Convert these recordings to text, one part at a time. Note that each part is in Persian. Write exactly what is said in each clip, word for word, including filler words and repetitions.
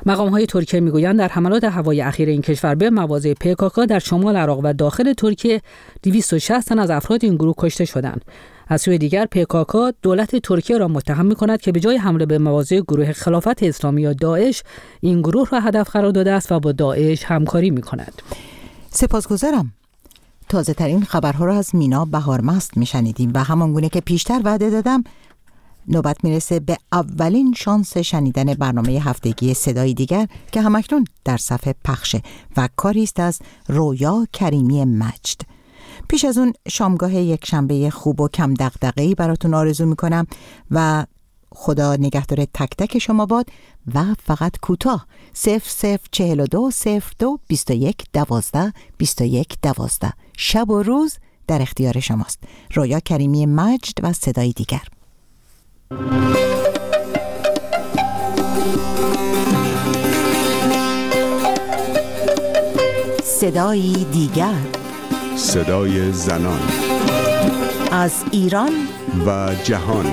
مقام‌های ترکیه میگویند در حملات هوایی اخیر این کشور به مواضع پیکاکا در شمال عراق و داخل ترکیه دویست و شصت تن از افراد این گروه کشته شدند. از سوی دیگر پیکاکا دولت ترکیه را متهم می‌کند که به جای حمله به مواضع گروه خلافت اسلامی یا داعش، این گروه را هدف قرار داده است و با داعش همکاری می‌کند. سپاسگزارم. تازه ترین خبرها را از مینا بهارمست میشنیدیم و همانگونه که پیشتر وعده دادم نوبت میرسه به اولین شانس شنیدن برنامه هفتگی صدای دیگر که همکنون در صفحه پخشه و کاری است از رویا کریمی مجد. پیش از اون شامگاه یک شنبه خوب و کم دغدغه‌ای براتون آرزو میکنم و خدا نگهدار تک تک شما باد و فقط کوتاه صفر صفر چهل و دو صفر دو بیست و یک دوازده بیست و یک دوازده. شب و روز در اختیار شماست. رویا کریمی مجد و صدای دیگر. صدای دیگر، صدای زنان از ایران و جهان.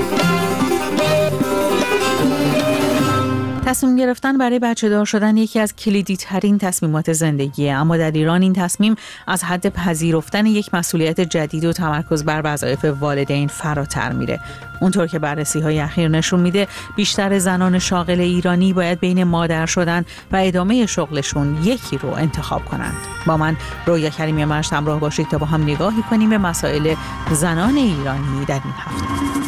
تصمیم گرفتن برای بچه دار شدن یکی از کلیدی ترین تصمیمات زندگیه، اما در ایران این تصمیم از حد پذیرفتن یک مسئولیت جدید و تمرکز بر وظایف والدین فراتر میره. اونطور که بررسی‌های اخیر نشون میده بیشتر زنان شاغل ایرانی باید بین مادر شدن و ادامه شغلشون یکی رو انتخاب کنند. با من رویا کریمی مجد همراه باشید تا با هم نگاهی کنیم به مسائل زنان ایرانی در این هفته.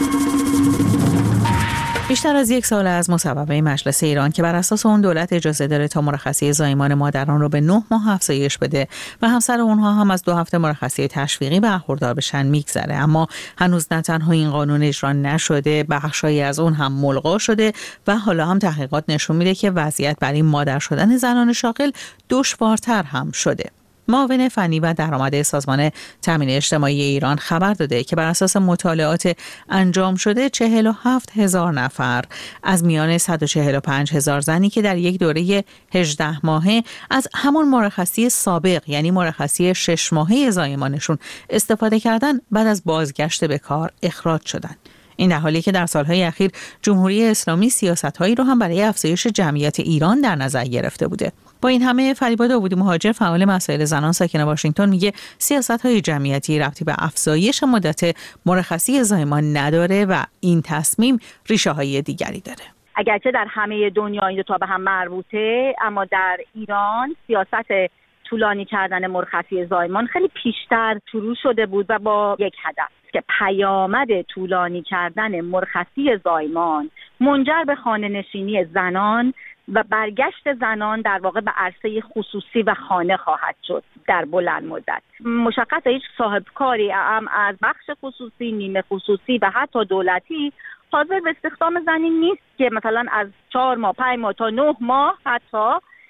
بیشتر از یک سال از مصوبه مجلس ایران که بر اساس اون دولت اجازه داره تا مرخصی زایمان مادران رو به نه ماه افزایش بده و همسر اونها هم از دو هفته مرخصی تشویقی برخوردار بشن میگذره، اما هنوز نه تنها این قانون اجرا نشده، بخشایی از اون هم ملغا شده و حالا هم تحقیقات نشون میده که وضعیت برای مادر شدن زنان شاغل دشوارتر هم شده. معاون فنی و درآمد سازمان تامین اجتماعی ایران خبر داده که بر اساس مطالعات انجام شده چهل و هفت هزار نفر از میان صد و چهل و پنج هزار زنی که در یک دوره هجده ماهه از همان مرخصی سابق یعنی مرخصی شش ماهه زایمانشون استفاده کردن بعد از بازگشت به کار اخراج شدند. این در حالی که در سالهای اخیر جمهوری اسلامی سیاست‌هایی رو هم برای افزایش جمعیت ایران در نظر گرفته بوده. با این همه فریبا داوودی مهاجر فعال مسائل زنان ساکن واشنگتن میگه سیاست‌های جمعیتی ربطی به افزایش مدت مرخصی زایمان نداره و این تصمیم ریشه‌های دیگری داره. اگرچه در همه دنیا این دو تا به هم مربوطه، اما در ایران سیاست طولانی کردن مرخصی زایمان خیلی پیشتر شروع شده بود و با یک هدف که پیامد طولانی کردن مرخصی زایمان منجر به خانه نشینی زنان و برگشت زنان در واقع به عرصه خصوصی و خانه خواهد شد در بلند مدت. مشخصه هیچ صاحب کاری هم از بخش خصوصی، نیمه خصوصی و حتی دولتی حاضر به استخدام زنی نیست که مثلا از چهار ماه، پنج ماه تا نه ماه حتی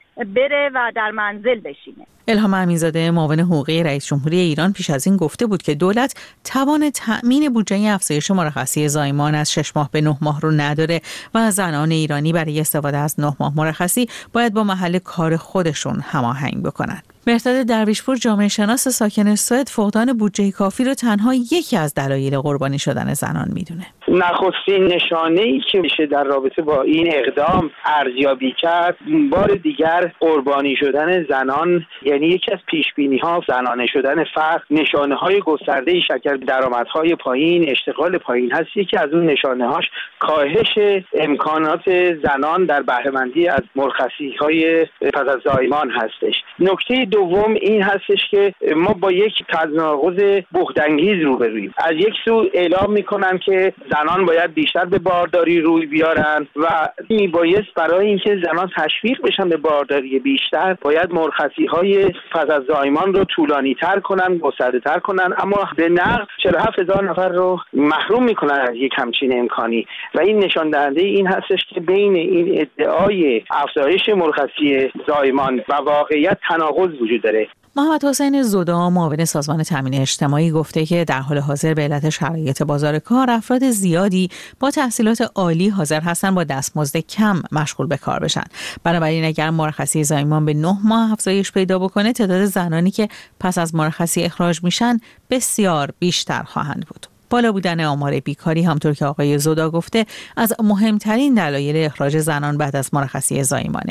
بره و در منزل بشینه. الهام امینزاده معاون حقوقی رئیس جمهوری ایران پیش از این گفته بود که دولت توان تأمین بودجه افزایش مرخصی زایمان از شش ماه به نه ماه رو نداره و زنان ایرانی برای استفاده از نه ماه مرخصی باید با محل کار خودشون هماهنگ بکنن. مهرداد درویشپور جامعه شناس ساکن سوئد فقدان بودجه کافی رو تنها یکی از دلایل قربانی شدن زنان میدونه. نخستین نشانه‌ای که میشه در رابطه با این اقدام ارزیابی کرد بار دیگر قربانی شدن زنان، یعنی یکی از پیش‌بینی‌ها زنانه شدن فرد، نشانه‌های گسترده شکل درآمدهای پایین، اشتغال پایین هست. یکی از اون نشانه‌هاش کاهش امکانات زنان در بهره‌مندی از مرخصی‌های پس از زایمان هستش. نکته دوم این هستش که ما با یک تناقض بهت‌انگیز روبرویم. از یک سو اعلام می‌کنن که زنان باید بیشتر به بارداری روی بیارن و میبایست برای اینکه زنان تشویق بشن به بارداری بیشتر باید مرخصی‌های پس از زایمان رو طولانی تر کنن، گسترده تر کنن، اما به نقد چهل و هفت هزار نفر رو محروم میکنن از یک همچین امکانی و این نشان دهنده این هستش که بین این ادعای افزایش مرخصی زایمان و واقعیت تناقض وجود داره. محمد حسین زودا معاون سازمان تامین اجتماعی گفته که در حال حاضر به علت شرایط بازار کار افراد زیادی با تحصیلات عالی حاضر هستن با دستمزد کم مشغول به کار بشن. بنابراین اگر مرخصی زایمان به نه ماه افزایش پیدا بکنه تعداد زنانی که پس از مرخصی اخراج میشن بسیار بیشتر خواهند بود. بالا بودن آمار بیکاری همطور که آقای زودا گفته از مهمترین دلایل اخراج زنان بعد از مرخصی زایمانه.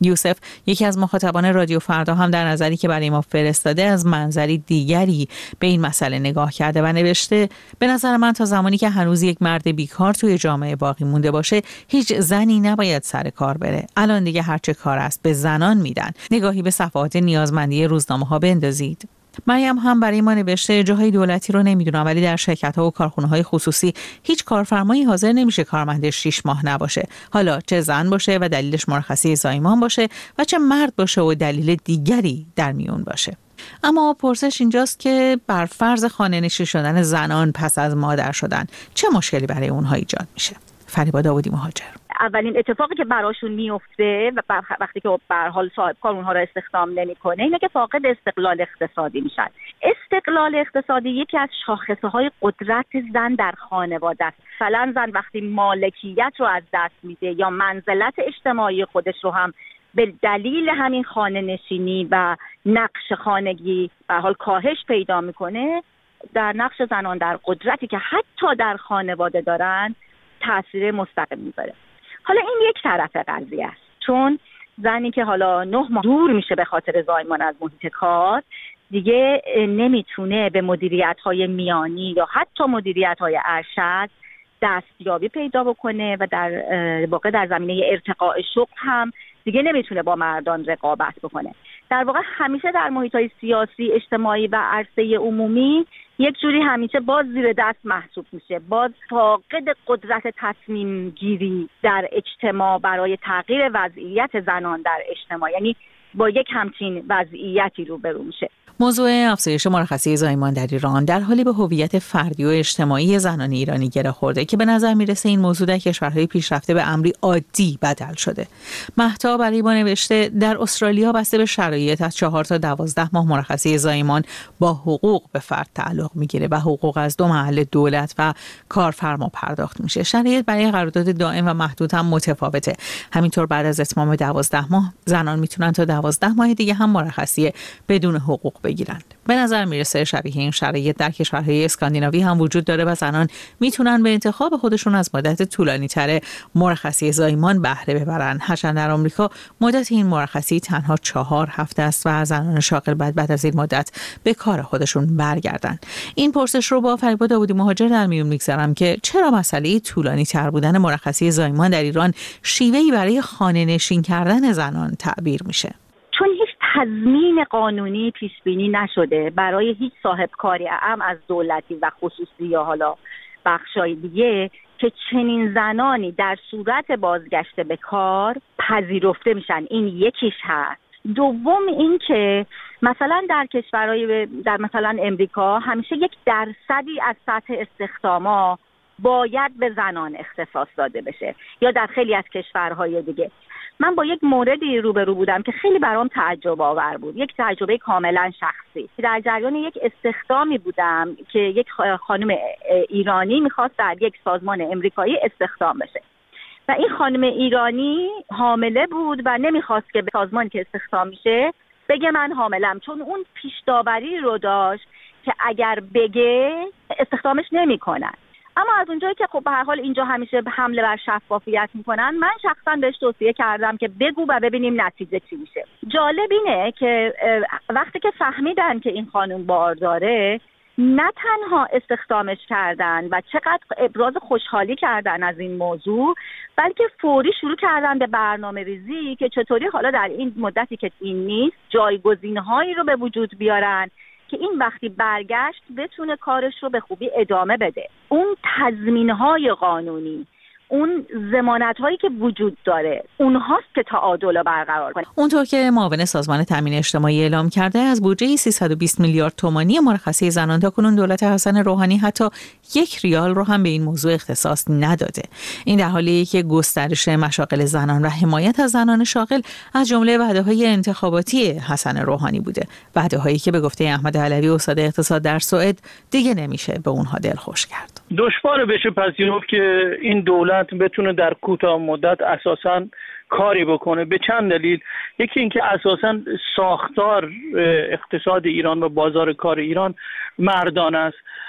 یوسف، یکی از مخاطبان رادیو فردا، هم در نظری که برای ما فرستاده از منظری دیگری به این مسئله نگاه کرده و نوشته: به نظر من تا زمانی که هنوز یک مرد بیکار توی جامعه باقی مونده باشه، هیچ زنی نباید سر کار بره. الان دیگه هرچه کار است به زنان میدن. نگاهی به صفحات نیازمندی روزنامه‌ها بندازید. مریم هم برای ما نوشته: جاهای دولتی رو نمیدونم، ولی در شرکت‌ها و کارخونه‌های خصوصی هیچ کارفرمایی حاضر نمیشه کارمندش شش ماه نباشه، حالا چه زن باشه و دلیلش مرخصی زایمان باشه و چه مرد باشه و دلیل دیگری در میون باشه. اما پرسش اینجاست که بر فرض خانه‌نشین شدن زنان پس از مادر شدن چه مشکلی برای اونها ایجاد میشه؟ فریبا داودی مهاجر: اولین اتفاقی که براشون میفته و وقتی که به هر حال صاحب کار اونها رو استخدام نمیکنه اینه که فاقد استقلال اقتصادی میشن. استقلال اقتصادی یکی از شاخصه های قدرت زن در خانواده است. مثلا زن وقتی مالکیت رو از دست میده یا منزلت اجتماعی خودش رو هم به دلیل همین خانه نشینی و نقش خانگی به هر حال کاهش پیدا میکنه، در نقش زنان در قدرتی که حتی در خانواده دارن تاثیر مستقیم میذاره. حالا این یک طرف قضیه است، چون زنی که حالا نه ماه دور میشه به خاطر زایمان از محیط کار، دیگه نمیتونه به مدیریت‌های میانی یا حتی مدیریت‌های ارشد دستیابی پیدا بکنه و در واقع در زمینه ارتقاء شغل هم دیگه نمیتونه با مردان رقابت بکنه. در واقع همیشه در محیط‌های سیاسی، اجتماعی و عرصه عمومی یک جوری همیشه باز زیر دست محسوب میشه، باز فاقد قدرت تصمیم گیری در اجتماع برای تغییر وضعیت زنان در اجتماع، یعنی با یک همچین وضعیتی روبرو میشه. موضوع افزایش مرخصی زایمان در ایران در حالی به هویت فردی و اجتماعی زنان ایرانی گره خورده که به نظر میرسه این موضوع در کشورهای پیشرفته به امری عادی بدل شده. مهتا برای ما نوشته: در استرالیا بسته به شرایط از چهار تا دوازده ماه مرخصی زایمان با حقوق به فرد تعلق میگیره و حقوق از دو محل دولت و کارفرما پرداخت میشه. شرایط برای قرارداد دائم و محدود هم متفاوته. همینطور بعد از اتمام دوازده ماه زنان میتونن تا دوازده ماه دیگه هم مرخصی بدون حقوق بگیرند. به نظر میرسه شبیه این شرایط در کشورهای اسکاندیناوی هم وجود داره و زنان میتونن به انتخاب خودشون از مدت طولانی تر مرخصی زایمان بهره ببرن. هرچند در آمریکا مدت این مرخصی تنها چهار هفته است و زنان شاغل بعد بعد از این مدت به کار خودشون برگردن. این پرسش رو با فریبا داودی مهاجر در میون میگذارم که چرا مسئله طولانی تر بودن مرخصی زایمان در ایران شیوهی برای خانه نشین کردن زنان تعبیر میشه؟ چون هیچ تضمین قانونی پیش بینی نشده برای هیچ صاحب کاری اعم از دولتی و خصوصی یا حالا بخشای دیگه که چنین زنانی در صورت بازگشت به کار پذیرفته میشن. این یکیش هست. دوم این که مثلا در کشورهای در مثلا امریکا همیشه یک درصدی از سطح استخداما باید به زنان اختصاص داده بشه یا در خیلی از کشورهای دیگه. من با یک موردی روبرو بودم که خیلی برام تعجب آور بود، یک تجربه کاملا شخصی. در جریان یک استخدامی بودم که یک خانم ایرانی میخواست در یک سازمان امریکایی استخدام بشه و این خانم ایرانی حامله بود و نمیخواست که به سازمانی که استخدام میشه بگه من حاملم، چون اون پیش داوری رو داشت که اگر بگه استخدامش نمیکنن. اما از اونجایی که خب به هر حال اینجا همیشه حمله بر شفافیت میکنن، من شخصا بهش توصیه کردم که بگو و ببینیم نتیجه چی میشه. جالب اینه که وقتی که فهمیدن که این خانم بارداره، نه تنها استخدامش کردن و چقدر ابراز خوشحالی کردن از این موضوع، بلکه فوری شروع کردن به برنامه ریزی که چطوری حالا در این مدتی که این نیست جایگزین‌هایی رو به وجود بیارن که این وقتی برگشت بتونه کارش رو به خوبی ادامه بده. اون تضمین‌های قانونی، اون ضمانت‌هایی که وجود داره، اونهاست که تعادل رو برقرار کنه. اونطور که معاون سازمان تامین اجتماعی اعلام کرده، از بودجه سیصد و بیست میلیارد تومانی مرخصی زنان تاکنون دولت حسن روحانی حتی یک ریال رو هم به این موضوع اختصاص نداده. این در حالیه که گسترش مشاغل زنان و حمایت از زنان شاغل از جمله وعده‌های انتخاباتی حسن روحانی بوده، وعده‌هایی که به گفته احمد علوی استاد اقتصاد در سوئد دیگه نمیشه به اونها دلخوش کرد. دشوار بشه پذیرفت که این دولت بتونه در کوتاه مدت اساساً کاری بکنه به چند دلیل. یکی اینکه اساساً ساختار اقتصاد ایران و بازار کار ایران مردان است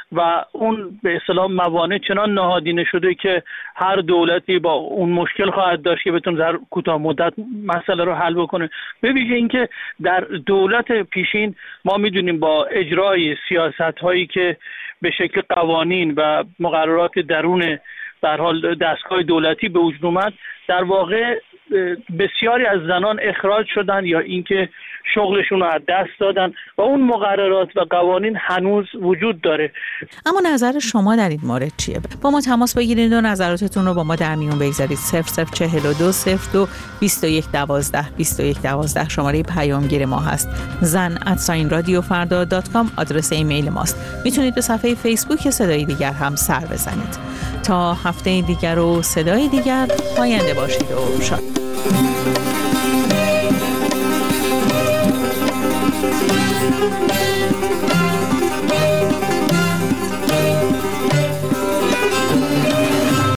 و اون به اصطلاح موانع چنان نهادینه شده که هر دولتی با اون مشکل خواهد داشت که بتونه در کوتاه مدت مسئله رو حل بکنه. به ویژه اینکه در دولت پیشین ما میدونیم با اجرای سیاست هایی که به شکل قوانین و مقررات درون در حال دستگاه دولتی به وجود اومد، در واقع بسیاری از زنان اخراج شدن یا اینکه شغلشون رو از دست دادن و اون مقررات و قوانین هنوز وجود داره. اما نظر شما در این مورد چیه؟ با ما تماس بگیرید و نظراتتون رو با ما در میون بگذارید. صفر صفر چهل و دو صفر دو بیست و یک دوازده بیست و یک دوازده شماره پیامگیر ما هست. زن ات ساین رادیو فردا دات کام آدرس ایمیل ماست. میتونید به صفحه فیسبوک صدای دیگر هم سر بزنید. تا هفته دیگر و صدای دیگر، پاینده باشید و شاد.